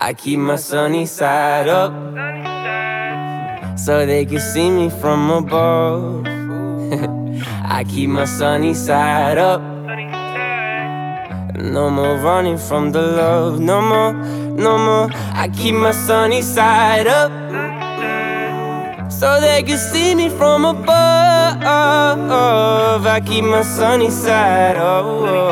I keep my sunny side up, so they can see me from above. I keep my sunny side up. No more running from the love, no more, no more. I keep my sunny side up, so they can see me from above. I keep my sunny side up.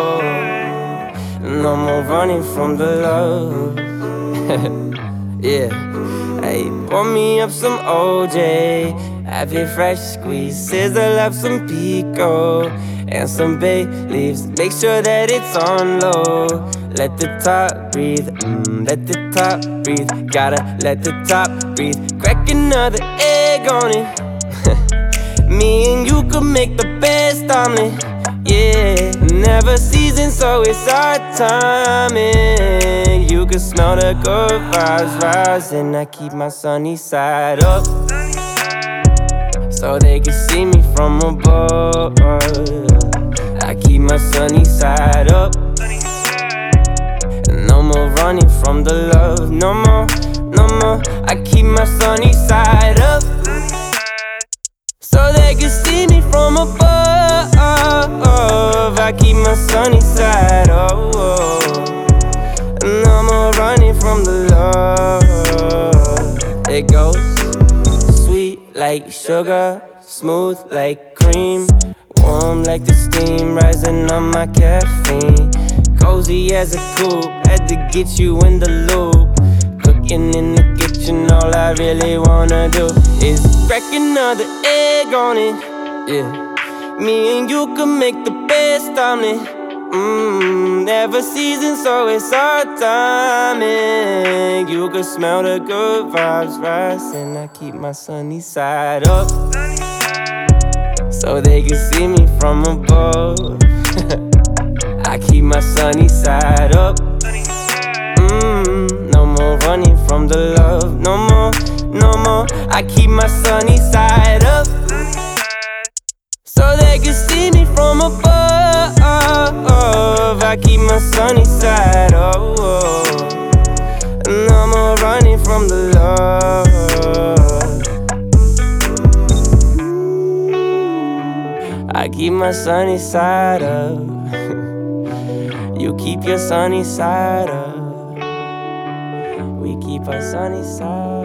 No more running from the love. Yeah. Hey, pour me up some OJ, have it fresh squeeze, sizzle up some pico and some bay leaves. Make sure that it's on low. Let the top breathe, let the top breathe. Gotta let the top breathe. Crack another egg on it. Me and you could make the best omelet. Yeah, never seasoned, so it's our timing. You can smell the good vibes rising. I keep my sunny side up, so they can see me from above. I keep my sunny side up. No more running from the love, no more, no more. I keep my sunny side up, so they can see me from above. I keep my sunny side up. No more running from the love. It goes sweet like sugar, smooth like cream, warm like the steam rising on my caffeine. Cozy as a coupe, had to get you in the loop. Cooking in the kitchen, all I really wanna do is crack another egg on it. Yeah, me and you can make the best omelet. Never seasoned, so it's our timing. You can smell the good vibes rising. I keep my sunny side up, so they can see me from above. I keep my sunny side up. No more running from the love, no more, no more. I keep my sunny side up, so they can see me from above. I keep my sunny side up. No more running from the love. I keep my sunny side up. You keep your sunny side up. We keep our sunny side.